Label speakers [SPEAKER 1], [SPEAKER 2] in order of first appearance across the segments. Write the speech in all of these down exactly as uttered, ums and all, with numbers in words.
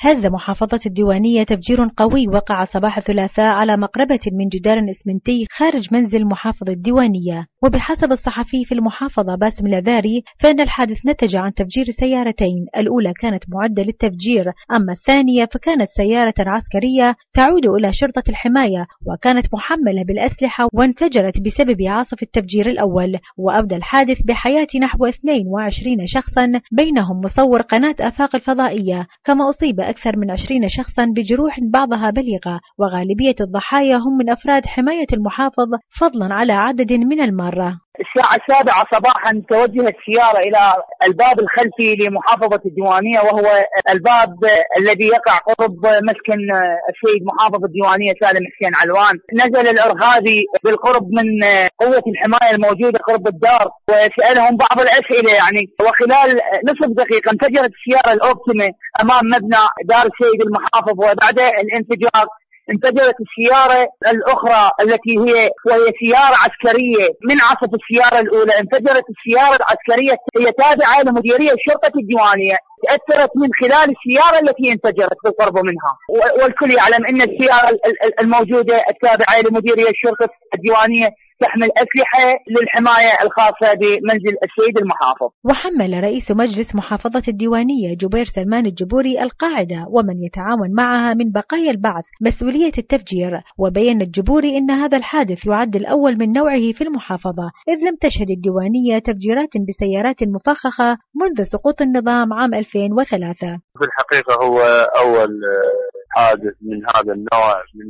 [SPEAKER 1] هز محافظة الديوانية تفجير قوي وقع صباح الثلاثاء على مقربة من جدار إسمنتي خارج منزل محافظ الديوانية. وبحسب الصحفي في المحافظة باسم العذاري فإن الحادث نتج عن تفجير سيارتين، الأولى كانت معدة للتفجير، أما الثانية فكانت سيارة عسكرية تعود إلى شرطة الحماية وكانت محملة بالأسلحة وانفجرت بسبب عاصف التفجير الأول. وأبدى الحادث بحياة نحو اثنين وعشرين شخصا بينهم مصور قناة آفاق الفضائية، كما أصيب أكثر من عشرين شخصا بجروح بعضها بليغة، وغالبية الضحايا هم من أفراد حماية المحافظ فضلا على عدد من المارة.
[SPEAKER 2] الساعة السابعة صباحا توجهت سيارة إلى الباب الخلفي لمحافظة الديوانية، وهو الباب الذي يقع قرب مسكن السيد محافظ الديوانية سالم حسين علوان. نزل الإرهابي بالقرب من قوة الحماية الموجودة قرب الدار وسألهم بعض الأسئلة يعني، وخلال نصف دقيقة انفجرت السيارة الأوبتيمة أمام مبنى دار السيد المحافظ، وبعد الانفجار انفجرت السيارة الأخرى التي هي وهي سيارة عسكرية من عصف السيارة الأولى. انفجرت السيارة العسكرية هي تابعة لمديرية شرطة الديوانية، تأثرت من خلال السيارة التي انفجرت بالقرب منها، والكل يعلم أن السيارة الموجودة التابعة لمديرية شرطة الديوانية تحمل أسلحة للحماية الخاصة بمنزل السيد المحافظ.
[SPEAKER 1] وحمل رئيس مجلس محافظة الديوانية جبير سلمان الجبوري القاعدة ومن يتعاون معها من بقايا البعث مسؤولية التفجير، وبين الجبوري أن هذا الحادث يعد الأول من نوعه في المحافظة، إذ لم تشهد الديوانية تفجيرات بسيارات مفخخة منذ سقوط النظام عام ألفين وثلاثة.
[SPEAKER 3] في الحقيقة هو أول حادث من هذا النوع من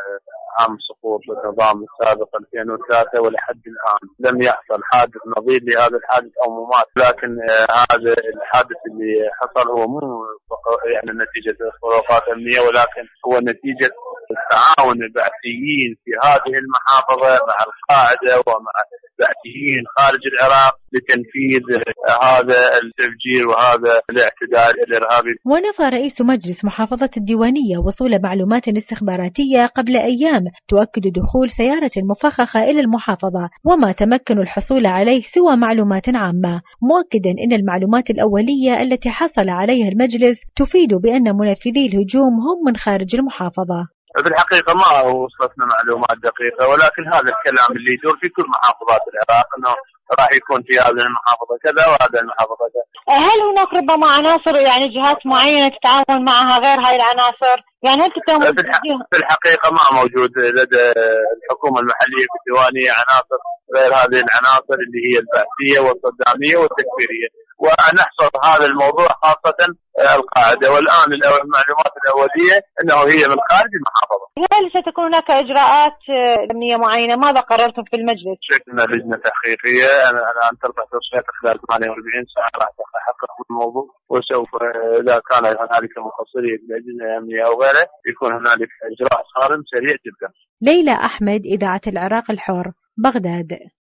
[SPEAKER 3] عام سقوط النظام السابق ألفين وثلاثة، ولحد الآن لم يحصل حادث نظير لهذا الحادث أو مماثل. لكن هذا الحادث اللي حصل هو مو يعني نتيجة خروقات أمنية، ولكن هو نتيجة تعاون البعثيين في هذه المحافظة مع القاعدة ومع البعثيين خارج العراق لتنفيذ هذا التفجير وهذا الاعتداء الإرهابي.
[SPEAKER 1] ونفى رئيس مجلس محافظة الديوانية وصول معلومات استخباراتية قبل أيام تؤكد دخول سيارة مفخخة إلى المحافظة، وما تمكنوا الحصول عليه سوى معلومات عامة، مؤكدا أن المعلومات الأولية التي حصل عليها المجلس تفيد بأن منفذي الهجوم هم من خارج المحافظة.
[SPEAKER 3] في الحقيقة ما وصلتنا معلومات دقيقة، ولكن هذا الكلام اللي يدور في كل محافظات العراق أنه راح يكون في هذه المحافظة كذا وهذا المحافظة كذا.
[SPEAKER 4] هل هناك ربما عناصر يعني جهات معينة تتعاون معها غير هاي العناصر؟ يعني هل تتعاون؟
[SPEAKER 3] في الحقيقة ما موجود لدى الحكومة المحلية في الديوانية عناصر غير هذه العناصر اللي هي البعثية والصدامية والتكفيرية، ونحصر هذا الموضوع خاصة القاعدة. والآن المعلومات الأولية أنه هي من خارج المحافظة.
[SPEAKER 4] هل ستكون هناك إجراءات أمنية معينة؟ ماذا قررتم في المجلس؟
[SPEAKER 3] شكلنا لجنة تحقيقية، أنا الآن ترفع تصفيات خلال ثمانية وأربعين ساعة راح تحقق الموضوع، وسوف إذا كان هنالك مقصرية بالأجهزة الأمنية أو غيره يكون هنالك إجراء صارم سريع جدا.
[SPEAKER 1] ليلى أحمد، إذاعة العراق الحر، بغداد.